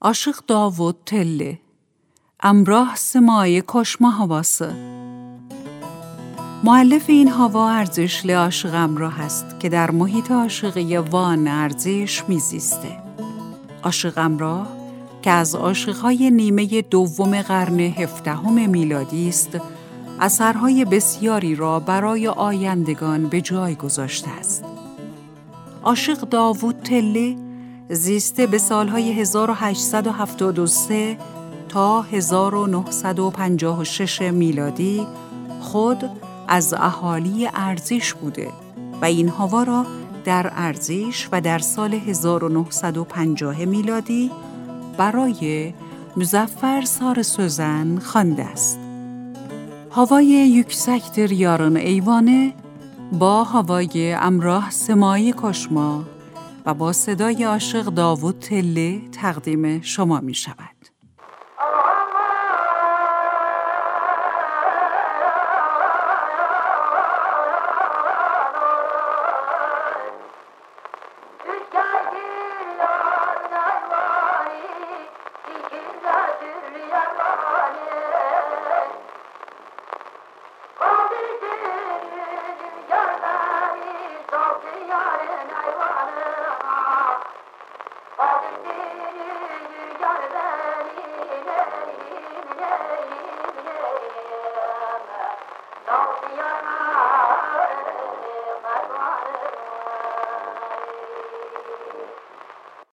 Aşıq Davud Telli امراه سمای کشما هواسه. مؤلف این هوا ارزش عاشق امراه است که در محیط عاشقی وان ارزش میزیسته. عاشق امراه که از عاشقهای نیمه دوم قرن 17 میلادی است، اثرهای بسیاری را برای آیندگان به جای گذاشته است. عاشق داوود تلی زیسته به سالهای 1873 تا 1956 میلادی خود از اهالی ارزش بوده و این هوا را در ارزش و در سال 1950 میلادی برای مظفر سار سوزن خوانده است. havayı yüksektir yarın eyvanı با هوای امراه سمایی کشما و با صدای عاشق داوود تلی تقدیم شما می شود.